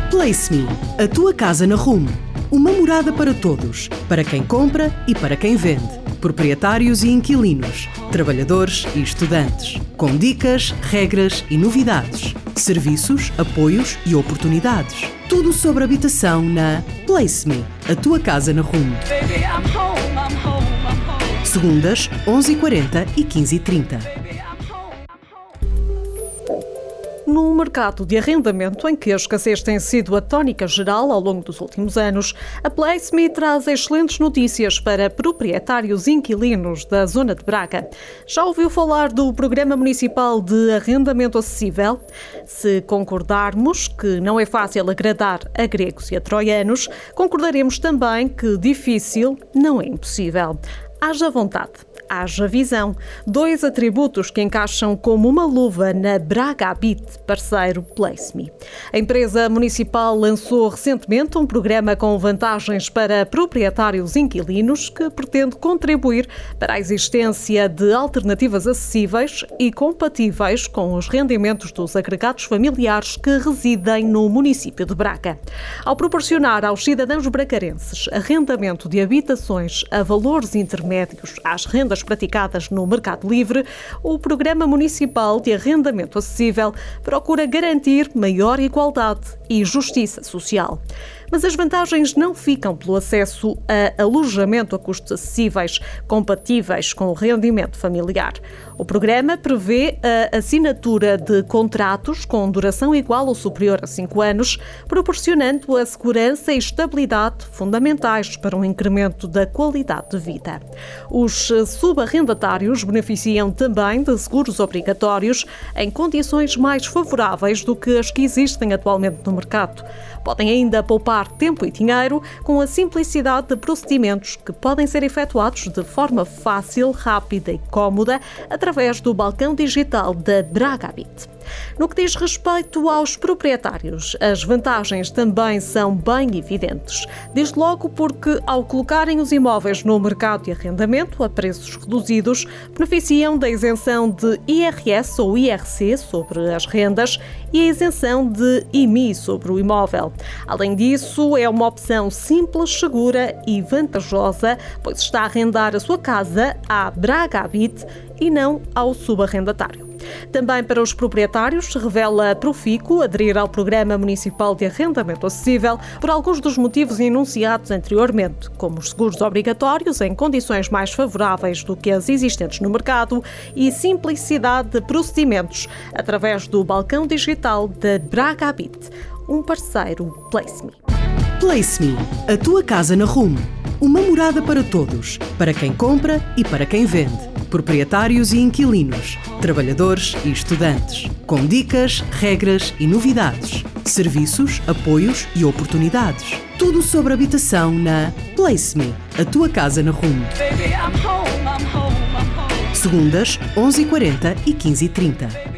Place Me, a tua casa na Rumo. Uma morada para todos, para quem compra e para quem vende. Proprietários e inquilinos, trabalhadores e estudantes. Com dicas, regras e novidades. Serviços, apoios e oportunidades. Tudo sobre habitação na Place Me, a tua casa na Rumo. Segundas, 11h40 e 15h30. No mercado de arrendamento, em que a escassez tem sido a tónica geral ao longo dos últimos anos, a Place Me traz excelentes notícias para proprietários e inquilinos da zona de Braga. Já ouviu falar do Programa Municipal de Arrendamento Acessível? Se concordarmos que não é fácil agradar a gregos e a troianos, concordaremos também que difícil não é impossível. Haja vontade, haja visão. Dois atributos que encaixam como uma luva na Braga Habit, parceiro Place Me. A empresa municipal lançou recentemente um programa com vantagens para proprietários e inquilinos que pretende contribuir para a existência de alternativas acessíveis e compatíveis com os rendimentos dos agregados familiares que residem no município de Braga. Ao proporcionar aos cidadãos bracarenses arrendamento de habitações a valores intermédios às rendas praticadas no mercado livre, o Programa Municipal de Arrendamento Acessível procura garantir maior igualdade e justiça social. Mas as vantagens não ficam pelo acesso a alojamento a custos acessíveis, compatíveis com o rendimento familiar. O programa prevê a assinatura de contratos com duração igual ou superior a 5 anos, proporcionando a segurança e estabilidade fundamentais para um incremento da qualidade de vida. Os subarrendatários beneficiam também de seguros obrigatórios em condições mais favoráveis do que as que existem atualmente no mercado. Podem ainda poupar tempo e dinheiro com a simplicidade de procedimentos que podem ser efetuados de forma fácil, rápida e cómoda através do balcão digital da Braga Habit. No que diz respeito aos proprietários, as vantagens também são bem evidentes. Desde logo porque, ao colocarem os imóveis no mercado de arrendamento a preços reduzidos, beneficiam da isenção de IRS ou IRC sobre as rendas e a isenção de IMI sobre o imóvel. Além disso, é uma opção simples, segura e vantajosa, pois está a arrendar a sua casa à Braga Habit e não ao subarrendatário. Também para os proprietários se revela profícuo aderir ao Programa Municipal de Arrendamento Acessível por alguns dos motivos enunciados anteriormente, como os seguros obrigatórios em condições mais favoráveis do que as existentes no mercado e simplicidade de procedimentos através do balcão digital da Braga Habit, um parceiro Place Me. Place Me, a tua casa na Rumo. Uma morada para todos, para quem compra e para quem vende. Proprietários e inquilinos, trabalhadores e estudantes. Com dicas, regras e novidades. Serviços, apoios e oportunidades. Tudo sobre habitação na Place Me, a tua casa na Rumo. Segundas, 11h40 e 15h30.